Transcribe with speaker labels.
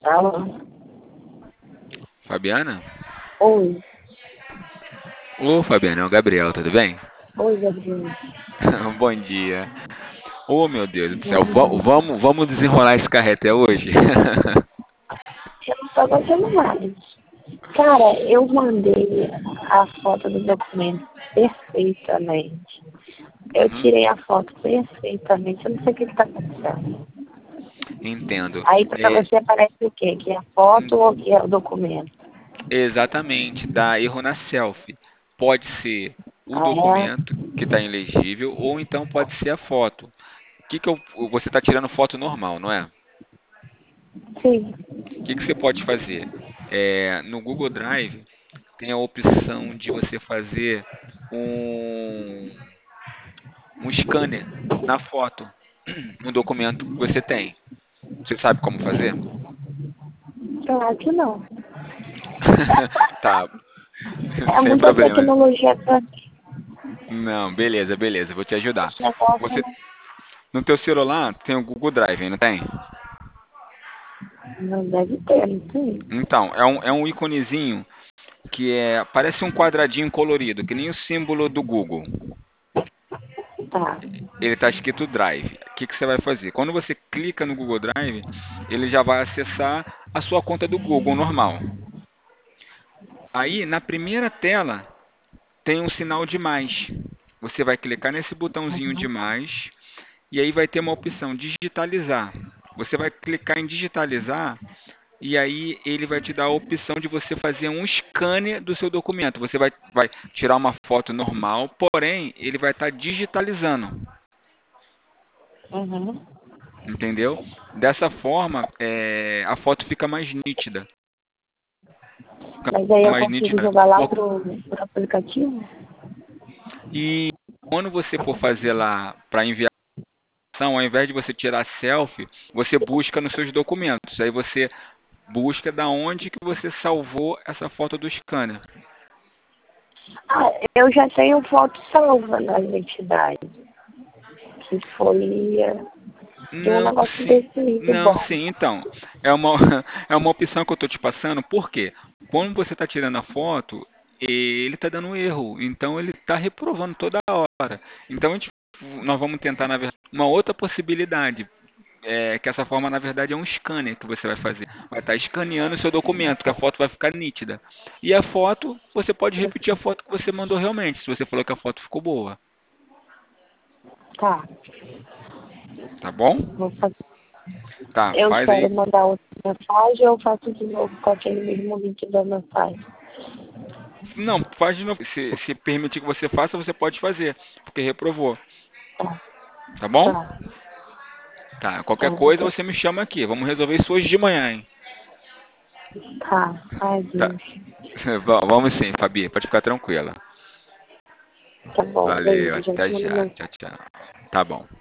Speaker 1: Alô?
Speaker 2: Fabiana?
Speaker 1: Oi.
Speaker 2: Ô, Fabiana, é o Gabriel, tudo bem?
Speaker 1: Oi, Gabriel.
Speaker 2: Bom dia. Ô, meu Deus do céu,
Speaker 1: Bom dia.
Speaker 2: vamos desenrolar esse carreté hoje?
Speaker 1: Eu não tô gostando mais. Cara, eu mandei a foto do documento perfeitamente. Eu
Speaker 2: Uhum,
Speaker 1: tirei a foto perfeitamente. Eu não sei o que está acontecendo.
Speaker 2: entendo.
Speaker 1: Aí pra
Speaker 2: É,
Speaker 1: você aparece o quê? Que é a foto ou que é o documento?
Speaker 2: exatamente, dá erro na selfie. Pode ser o
Speaker 1: Ah, é?
Speaker 2: documento que está ilegível ou então pode ser a foto. Você está tirando foto normal, não é?
Speaker 1: Sim.
Speaker 2: O que você pode fazer? No Google Drive tem a opção de você fazer um, um scanner na foto, no documento que você tem. Você sabe como fazer?
Speaker 1: Claro que não.
Speaker 2: Tá,
Speaker 1: É
Speaker 2: sem
Speaker 1: muita
Speaker 2: problema.
Speaker 1: tecnologia pra mim.
Speaker 2: Não, beleza, beleza, vou te ajudar.
Speaker 1: Esse negócio
Speaker 2: Você, no teu celular tem o Google Drive, não tem?
Speaker 1: não deve ter, não tem?
Speaker 2: Então, é um íconezinho parece um quadradinho colorido, que nem o símbolo do Google.
Speaker 1: Tá.
Speaker 2: Ele está escrito Drive. O que você vai fazer? Quando você clica no Google Drive, ele já vai acessar a sua conta do Google normal. Aí, na primeira tela, tem um sinal de mais. Você vai clicar nesse botãozinho de mais e aí vai ter uma opção digitalizar. Você vai clicar em digitalizar e aí ele vai te dar a opção de você fazer um scanner do seu documento. Você vai tirar uma foto normal, porém ele vai estar digitalizando,
Speaker 1: Uhum.
Speaker 2: entendeu? Dessa forma, a foto fica mais nítida. Fica
Speaker 1: Mas aí eu
Speaker 2: mais
Speaker 1: consigo
Speaker 2: nítida.
Speaker 1: jogar lá pro aplicativo?
Speaker 2: E quando você for fazer lá para enviar, ao invés de você tirar selfie, você busca nos seus documentos. Aí você busca da onde que você salvou essa foto do scanner.
Speaker 1: Ah, eu já tenho foto salva na identidade, que foi de um
Speaker 2: Não,
Speaker 1: negócio
Speaker 2: sim.
Speaker 1: desse muito
Speaker 2: Não,
Speaker 1: bom.
Speaker 2: sim, então. É uma, é uma opção que eu estou te passando, por quê? Quando você está tirando a foto, ele está dando erro. Então ele está reprovando toda hora. Então nós vamos tentar, na verdade, uma outra possibilidade. Que essa forma, na verdade, é um scanner que você vai fazer. Vai estar escaneando o seu documento, que a foto vai ficar nítida. E a foto, você pode repetir a foto que você mandou realmente, se você falou que a foto ficou boa.
Speaker 1: Tá,
Speaker 2: Tá bom?
Speaker 1: vou fazer.
Speaker 2: Tá,
Speaker 1: Eu
Speaker 2: faz
Speaker 1: espero
Speaker 2: aí.
Speaker 1: mandar outra mensagem ou eu faço de novo com aquele mesmo link da mensagem?
Speaker 2: Não, faz de novo. Se permitir que você faça, você pode fazer, porque reprovou.
Speaker 1: Tá,
Speaker 2: Tá bom?
Speaker 1: tá,
Speaker 2: Tá, qualquer
Speaker 1: tá, vou
Speaker 2: coisa
Speaker 1: ter.
Speaker 2: você me chama aqui. Vamos resolver isso hoje de manhã, hein?
Speaker 1: Tá, ai
Speaker 2: Tá.
Speaker 1: Deus.
Speaker 2: Vamos sim, Fabi, pode ficar tranquila.
Speaker 1: Tá bom,
Speaker 2: Valeu,
Speaker 1: beijo, já
Speaker 2: até
Speaker 1: te mando
Speaker 2: já.
Speaker 1: mensagem.
Speaker 2: Tchau, tchau. Tá bom.